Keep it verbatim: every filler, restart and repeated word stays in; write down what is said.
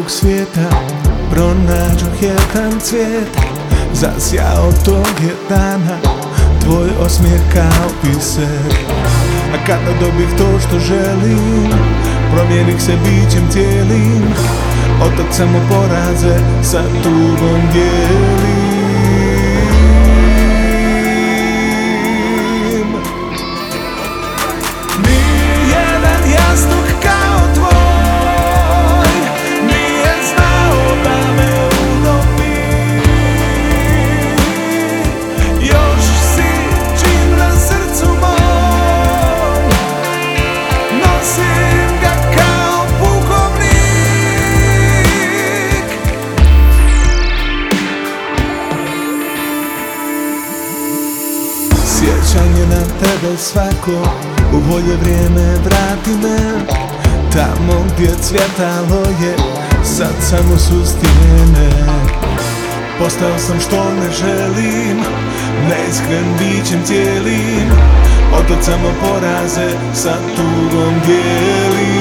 ovog svijeta pronađoh jedan cvijet, zasjao tog je dana tvoj osmijeh kao biser. A kada dobih to što želim, promijenih se bićem cijelim, otad samo poraze sa tugom dijelim. Nijedan jastuk kao tvoj nije znao da me utopi. Još si čim na srcu mom, nosim ga kao pukovnik. Sjećanje na tebe svako u bolje vrijeme vrati me. Tamo gdje cvjetalo je, sad samo su stijene. Postao sam što ne želim, neiskren bićem cijelim, otad samo poraze sa tugom dijelim.